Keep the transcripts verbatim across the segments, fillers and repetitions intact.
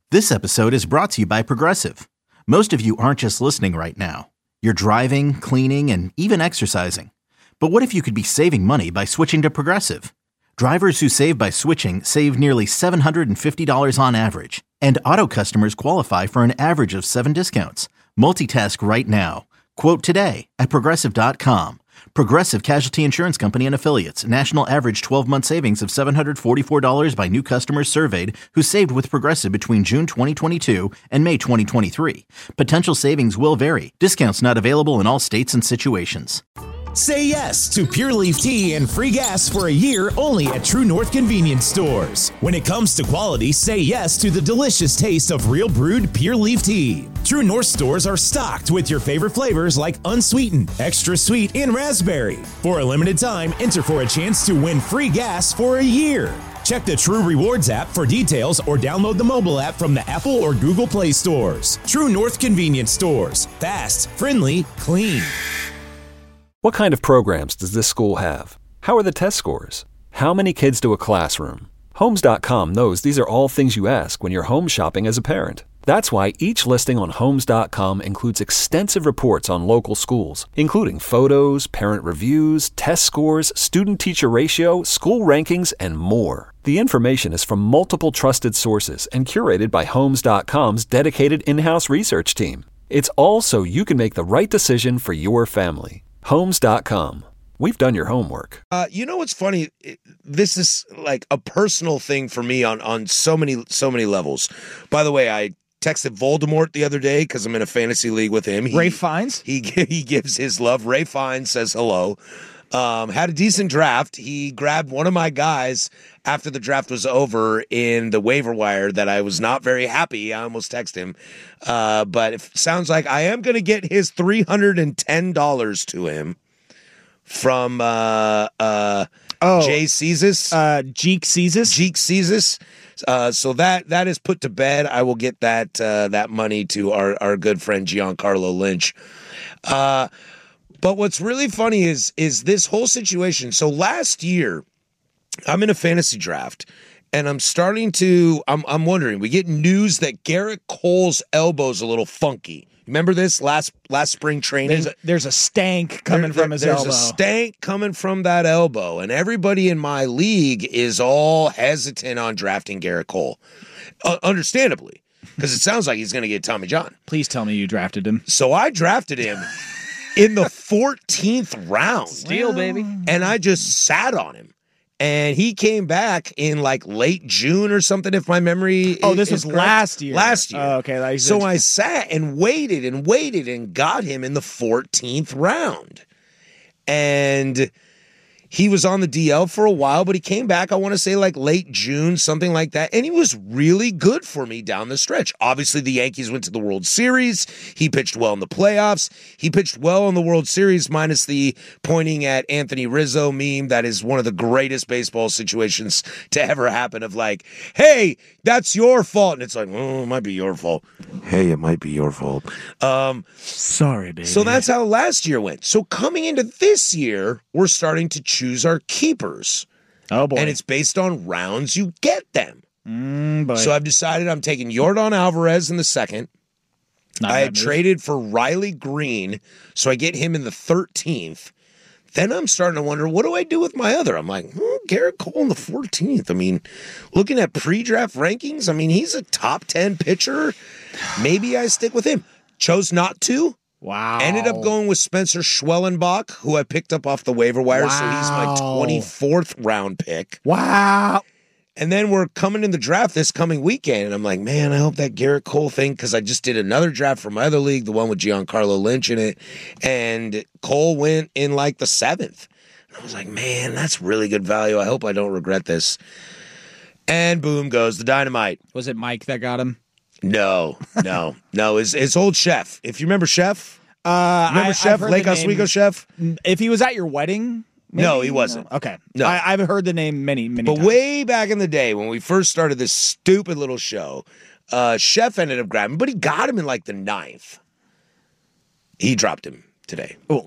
This episode is brought to you by Progressive. Most of you aren't just listening right now. You're driving, cleaning, and even exercising. But what if you could be saving money by switching to Progressive? Drivers who save by switching save nearly seven hundred fifty dollars on average. And auto customers qualify for an average of seven discounts. Multitask right now. Quote today at Progressive dot com. Progressive Casualty Insurance Company and Affiliates. National average twelve-month savings of seven hundred forty-four dollars by new customers surveyed who saved with Progressive between June twenty twenty-two and May twenty twenty-three. Potential savings will vary. Discounts not available in all states and situations. Say yes to Pure Leaf Tea and free gas for a year only at True North Convenience Stores. When it comes to quality, say yes to the delicious taste of real brewed Pure Leaf Tea. True North stores are stocked with your favorite flavors like unsweetened, extra sweet, and raspberry. For a limited time, enter for a chance to win free gas for a year. Check the True Rewards app for details or download the mobile app from the Apple or Google Play stores. True North Convenience Stores. Fast, friendly, clean. What kind of programs does this school have? How are the test scores? How many kids do a classroom? Homes dot com knows these are all things you ask when you're home shopping as a parent. That's why each listing on Homes dot com includes extensive reports on local schools, including photos, parent reviews, test scores, student-teacher ratio, school rankings, and more. The information is from multiple trusted sources and curated by Homes dot com's dedicated in-house research team. It's all so you can make the right decision for your family. Homes dot com. We've done your homework. Uh, you know what's funny? This is like a personal thing for me on, on so many so many levels. By the way, I texted Voldemort the other day because I'm in a fantasy league with him. He, Ray Fiennes? He he gives his love. Ray Fiennes says hello. Um, had a decent draft. He grabbed one of my guys after the draft was over in the waiver wire that I was not very happy. I almost texted him. Uh, but it sounds like I am going to get his three hundred ten dollars to him from uh, uh, oh, Jay Cezus. Uh, Jeek Cezus? Jeek Cezus. Uh, so that that is put to bed. I will get that uh, that money to our, our good friend Giancarlo Lynch. Uh But what's really funny is is this whole situation. So last year, I'm in a fantasy draft, and I'm starting to. I'm I'm wondering. We get news that Garrett Cole's elbow's a little funky. Remember this last last spring training? There's a, there's a stank coming there, from his there's elbow. There's a stank coming from that elbow, and everybody in my league is all hesitant on drafting Garrett Cole, uh, understandably, because it sounds like he's going to get Tommy John. Please tell me you drafted him. So I drafted him in the fourteenth round. Steal, baby. And I just sat on him. And he came back in like late June or something, if my memory Oh, is, this is was correct. last year. Last year. Oh, okay. Like so I sat and waited and waited and got him in the fourteenth round. And he was on the D L for a while, but he came back, I want to say like late June, something like that. And he was really good for me down the stretch. Obviously, the Yankees went to the World Series. He pitched well in the playoffs. He pitched well in the World Series, minus the pointing at Anthony Rizzo meme. That is one of the greatest baseball situations to ever happen of like, hey, that's your fault. And it's like, oh, it might be your fault. Hey, it might be your fault. Um, Sorry, baby. So that's how last year went. So coming into this year, we're starting to choose our keepers. Oh, boy. And it's based on rounds you get them. Mm, boy. So I've decided I'm taking Yordan Alvarez in the second. Not I a had bad move. traded for Riley Green, so I get him in the thirteenth. Then I'm starting to wonder, what do I do with my other? I'm like, hmm, Garrett Cole in the fourteenth. I mean, looking at pre-draft rankings, I mean, he's a top ten pitcher. Maybe I stick with him. Chose not to. Wow. Ended up going with Spencer Schwellenbach, who I picked up off the waiver wire, wow. so he's my twenty-fourth round pick. Wow. And then we're coming in the draft this coming weekend, and I'm like, man, I hope that Garrett Cole thing, because I just did another draft for my other league, the one with Giancarlo Lynch in it, and Cole went in like the seventh. And I was like, man, that's really good value. I hope I don't regret this. And boom goes the dynamite. Was it Mike that got him? No, no, no. His, his old chef. If you remember Chef? Uh, remember I, Chef? Lake Oswego Chef? If he was at your wedding? Maybe? No, he wasn't. No. Okay. No. I, I've heard the name many, many But times. way back in the day when we first started this stupid little show, uh, Chef ended up grabbing, but he got him in like the ninth. He dropped him today. Well,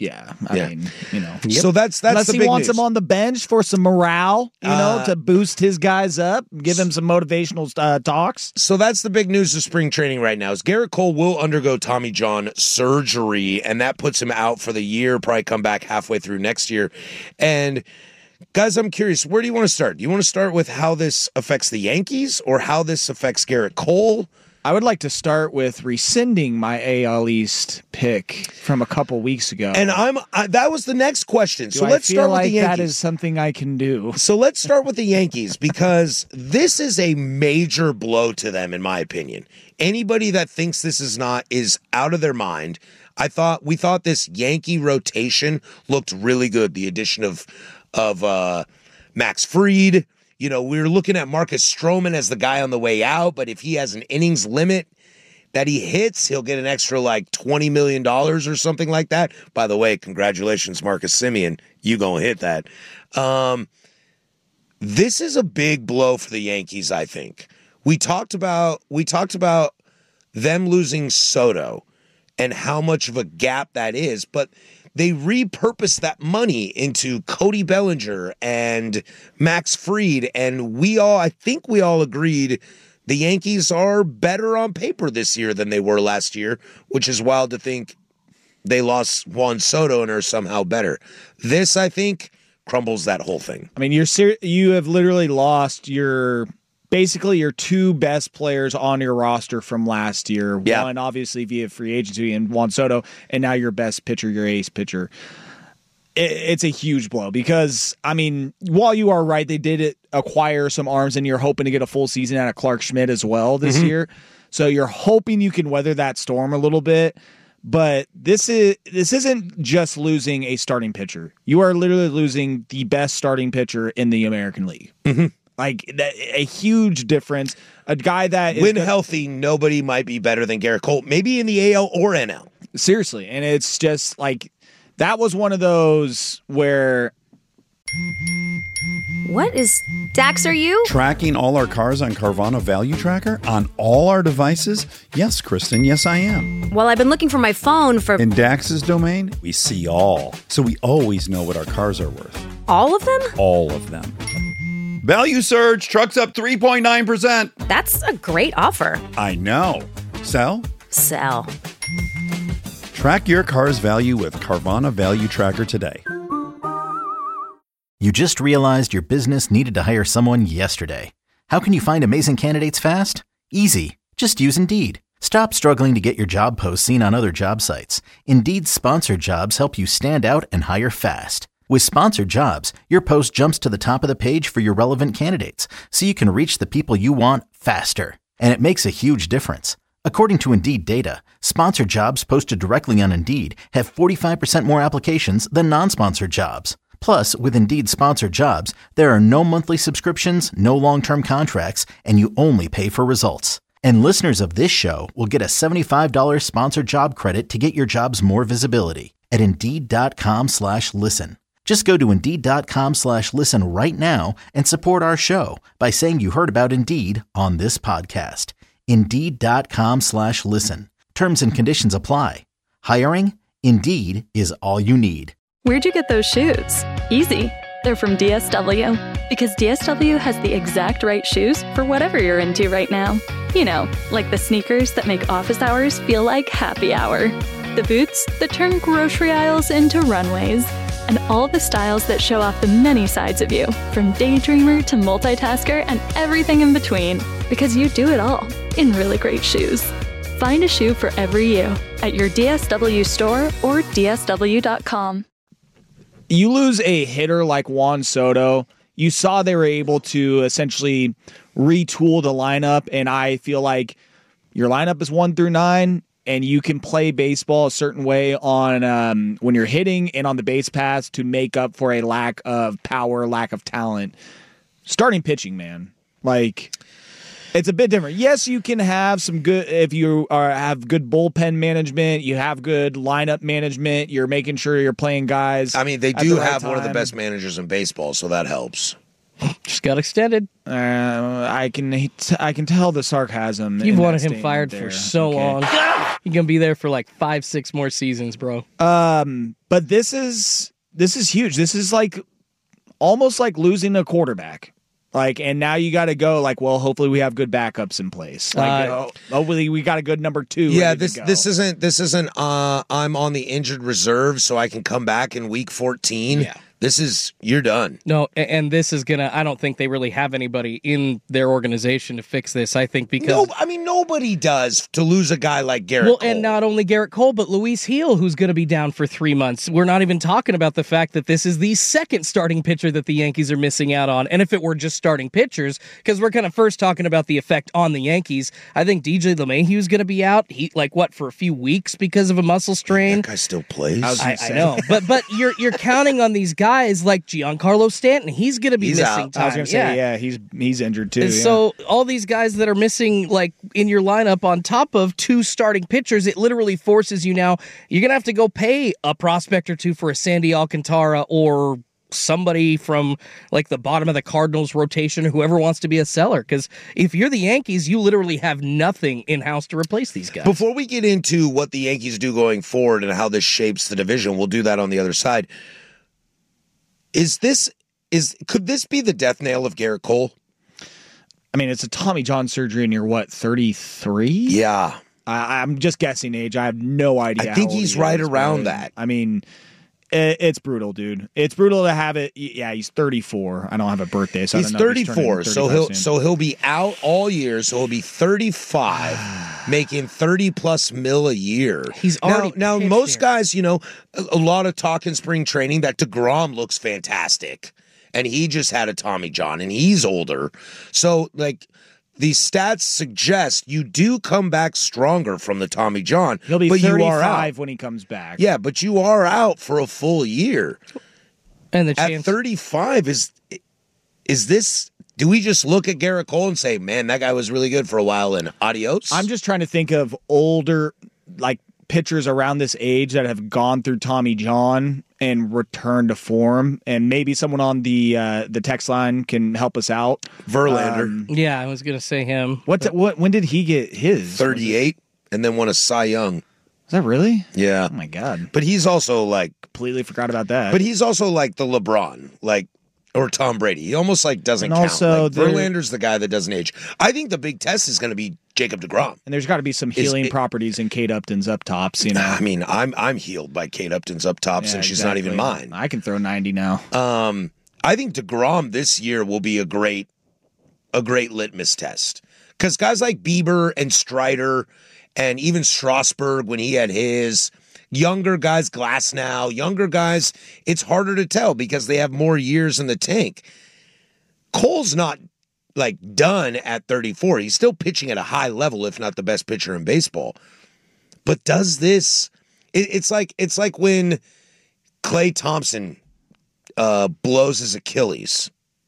Yeah, I Yeah. mean, you know. So that's that's Unless the he big wants news. him on the bench for some morale, you know, Uh, to boost his guys up, give him some motivational uh, talks. So that's the big news of spring training right now is Garrett Cole will undergo Tommy John surgery, and that puts him out for the year, probably come back halfway through next year. And guys, I'm curious, where do you want to start? Do you want to start with how this affects the Yankees or how this affects Garrett Cole? I would like to start with rescinding my A L East pick from a couple weeks ago. And I'm I, that was the next question. Do So I let's feel start like with the Yankees. that is something I can do. So let's start with the Yankees because this is a major blow to them, in my opinion. Anybody that thinks this is not is out of their mind. I thought we thought this Yankee rotation looked really good. The addition of of uh, Max Fried. You know, we were looking at Marcus Stroman as the guy on the way out, but if he has an innings limit that he hits, he'll get an extra like twenty million dollars or something like that. By the way, congratulations, Marcus Semien. You gonna hit that. Um, this is a big blow for the Yankees, I think. We talked about we talked about them losing Soto and how much of a gap that is, but they repurposed that money into Cody Bellinger and Max Fried, and we all, I think we all agreed the Yankees are better on paper this year than they were last year, which is wild to think they lost Juan Soto and are somehow better. This, I think, crumbles that whole thing. I mean, you're ser- you have literally lost your basically your two best players on your roster from last year. Yeah. One, obviously, via free agency, and Juan Soto, and now your best pitcher, your ace pitcher. It, it's a huge blow because, I mean, while you are right, they did it, acquire some arms, and you're hoping to get a full season out of Clark Schmidt as well this Mm-hmm. year. So you're hoping you can weather that storm a little bit. But this is this isn't just losing a starting pitcher. You are literally losing the best starting pitcher in the American League. Mm-hmm. Like that, a huge difference. A guy that is When good- healthy, nobody might be better than Garrett Cole, maybe in the A L or N L. seriously, and it's just like that was one of those where What is Dax, are you? Tracking all our cars on Carvana Value Tracker on all our devices? Yes, Kristen, yes, I am. Well, I've been looking for my phone for In Dax's domain, we see all, so we always know what our cars are worth. all of them? All of them. Value surge, trucks up three point nine percent. That's a great offer. I know. Sell? Sell. Track your car's value with Carvana Value Tracker today. You just realized your business needed to hire someone yesterday. How can you find amazing candidates fast? Easy. Just use Indeed. Stop struggling to get your job posts seen on other job sites. Indeed's sponsored jobs help you stand out and hire fast. With sponsored jobs, your post jumps to the top of the page for your relevant candidates, so you can reach the people you want faster. And it makes a huge difference. According to Indeed data, sponsored jobs posted directly on Indeed have forty-five percent more applications than non-sponsored jobs. Plus, with Indeed sponsored jobs, there are no monthly subscriptions, no long-term contracts, and you only pay for results. And listeners of this show will get a seventy-five dollars sponsored job credit to get your jobs more visibility at Indeed.com slash listen. Just go to Indeed.com slash listen right now and support our show by saying you heard about Indeed on this podcast. Indeed.com slash listen. Terms and conditions apply. Hiring? Indeed is all you need. Where'd you get those shoes? Easy. They're from D S W. Because D S W has the exact right shoes for whatever you're into right now. You know, like the sneakers that make office hours feel like happy hour. The boots that turn grocery aisles into runways. And all the styles that show off the many sides of you, from daydreamer to multitasker and everything in between. Because you do it all in really great shoes. Find a shoe for every you at your D S W store or D S W dot com. you lose a hitter like Juan Soto, you saw they were able to essentially retool the lineup, and I feel like your lineup is one through nine, and you can play baseball a certain way on um, when you're hitting and on the base paths to make up for a lack of power, lack of talent. Starting pitching, man, like it's a bit different. Yes, you can have some good if you are have good bullpen management, you have good lineup management. You're making sure you're playing guys. I mean, they at do the right have one of the time. best managers in baseball, so that helps. Just got extended. Uh, I can I can tell the sarcasm. You've in wanted that him fired statement for there. so Okay. long. You're gonna be there for like five, six more seasons, bro. Um, but this is this is huge. This is like almost like losing a quarterback. Like, and now you got to go. Like, well, hopefully we have good backups in place. Like, Uh, oh, hopefully we got a good number two. Yeah, ready to this go. this isn't this isn't. Uh, I'm on the injured reserve, so I can come back in week fourteen. Yeah. This is you're done. No, a- and this is gonna. I don't think they really have anybody in their organization to fix this. I think because No, I mean nobody does to lose a guy like Garrett. well, Cole. and not only Garrett Cole, but Luis Heel, who's going to be down for three months. We're not even talking about the fact that this is the second starting pitcher that the Yankees are missing out on. And if it were just starting pitchers, because we're kind of first talking about the effect on the Yankees, I think D J LeMahieu is going to be out. He like what for a few weeks because of a muscle strain. that guy still plays. I, I know, but but you're you're counting on these guys like Giancarlo Stanton. He's going to be He's missing out. time. I was gonna say, yeah, he's he's injured too. And yeah. so all these guys that are missing, like in your lineup, on top of two starting pitchers, it literally forces you now. You're gonna have to go pay a prospect or two for a Sandy Alcantara or somebody from like the bottom of the Cardinals rotation, or whoever wants to be a seller. Because if you're the Yankees, you literally have nothing in house to replace these guys. Before we get into what the Yankees do going forward and how this shapes the division, we'll do that on the other side. Is this is could this be the death nail of Garrett Cole? I mean, it's a Tommy John surgery, and you're what, thirty-three? Yeah, I, I'm just guessing age. I have no idea. I think how old he's he right is, around but, that. I mean, it, it's brutal, dude. It's brutal to have it. Yeah, he's thirty-four. I don't have a birthday, so he's I don't know if he's thirty-four, turning so he'll soon. so he'll be out all year. So he'll be thirty-five, making thirty plus mil a year. He's now, already now pitched most here. guys, you know, a, a lot of talk in spring training that DeGrom looks fantastic, and he just had a Tommy John, and he's older, so like. These stats suggest you do come back stronger from the Tommy John. He'll be but you are thirty-five out. when he comes back. Yeah, but you are out for a full year. and the At chance, thirty-five, is is this? Do we just look at Garrett Cole and say, "Man, that guy was really good for a while," and adios? I'm just trying to think of older, like, pitchers around this age that have gone through Tommy John and returned to form, and maybe someone on the uh, the text line can help us out. Verlander, Um, yeah, I was gonna say him. what what when did he get his? thirty-eight, and then won a Cy Young. Is that really? Yeah, Oh my god, but he's also like, completely forgot about that. but he's also like the LeBron, like. Or Tom Brady. He almost like doesn't And count. also Like, there- Verlander's the guy that doesn't age. I think the big test is going to be Jacob deGrom. and there's got to be some healing it- properties in Kate Upton's up tops. You know, I mean, I'm I'm healed by Kate Upton's up tops, Yeah, and she's not even exactly. mine. I can throw ninety now. Um, I think DeGrom this year will be a great, a great litmus test because guys like Bieber and Strider, and even Strasburg when he had his, younger guys, Glasnow, younger guys, it's harder to tell because they have more years in the tank. Cole's not like done at thirty-four. He's still pitching at a high level, if not the best pitcher in baseball. But does this? It, it's like it's like when Klay Thompson uh, blows his Achilles.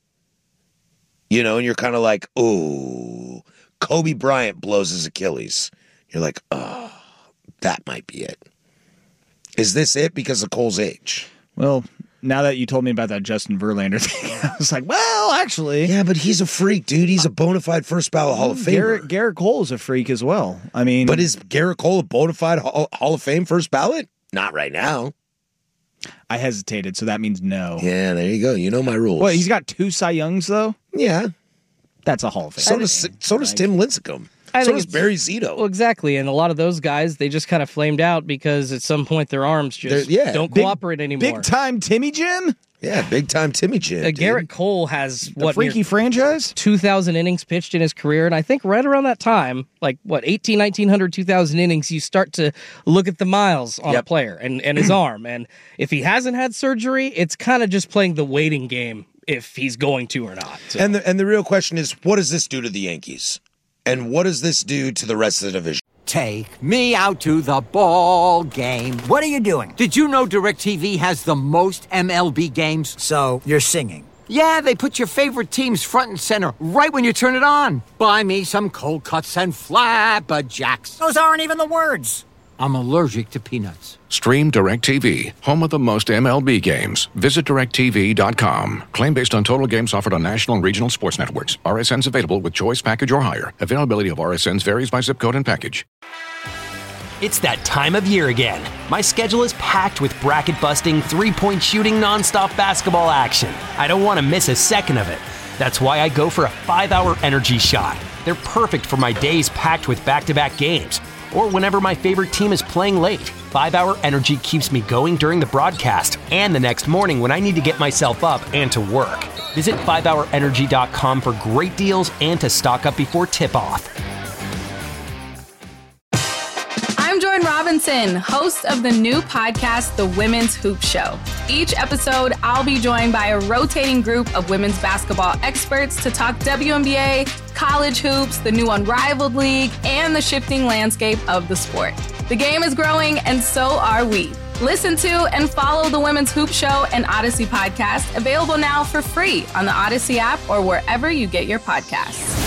You know, and you're kind of like, oh, Kobe Bryant blows his Achilles. You're like, oh, that might be it. Is this it because of Cole's age? Well, now that you told me about that Justin Verlander thing, I was like, well, actually, Yeah, but he's a freak, dude. He's a bona fide first ballot Hall of Famer. Garrett Garrett Cole's a freak as well. I mean, But is Garrett Cole a bona fide Hall Hall of Fame first ballot? Not right now. I hesitated, so that means no. Yeah, there you go. You know my rules. Well, he's got two Cy Youngs though. yeah. That's a Hall of Fame. So does so does Tim Lincecum. I So think does it's- Barry Zito. Well, exactly, and a lot of those guys they just kind of flamed out because at some point their arms just They're- yeah, don't Big- cooperate anymore. Big time Timmy Jim, Yeah, big time Timmy Jim. Uh, dude. Garrett Cole has the what freaky near franchise. two thousand innings pitched in his career, and I think right around that time, like what eighteen, nineteen hundred, two thousand innings, you start to look at the miles on a Yep. player and, and his arm, and if he hasn't had surgery, it's kind of just playing the waiting game if he's going to or not. So. And the and the real question is, what does this do to the Yankees? And what does this do to the rest of the division? Take me out to the ball game. What are you doing? Did you know DirecTV has the most M L B games? So, you're singing. Yeah, they put your favorite teams front and center right when you turn it on. Buy me some cold cuts and flapjacks. Those aren't even the words. I'm allergic to peanuts. Stream DirecTV, home of the most M L B games. Visit direct T V dot com. Claim based on total games offered on national and regional sports networks. R S Ns available with choice package or higher. Availability of R S Ns varies by zip code and package. It's that time of year again. My schedule is packed with bracket-busting, three-point shooting, nonstop basketball action. I don't want to miss a second of it. That's why I go for a five-hour energy shot. They're perfect for my days packed with back-to-back games, or whenever my favorite team is playing late. five-hour energy keeps me going during the broadcast and the next morning when I need to get myself up and to work. Visit five hour energy dot com for great deals and to stock up before tip-off. I'm Jordan Robinson, host of the new podcast, The Women's Hoop Show. Each episode, I'll be joined by a rotating group of women's basketball experts to talk W N B A, college hoops, the new Unrivaled League, and the shifting landscape of the sport. The game is growing, and so are we. Listen to and follow The Women's Hoop Show and Odyssey podcast, available now for free on the Odyssey app or wherever you get your podcasts.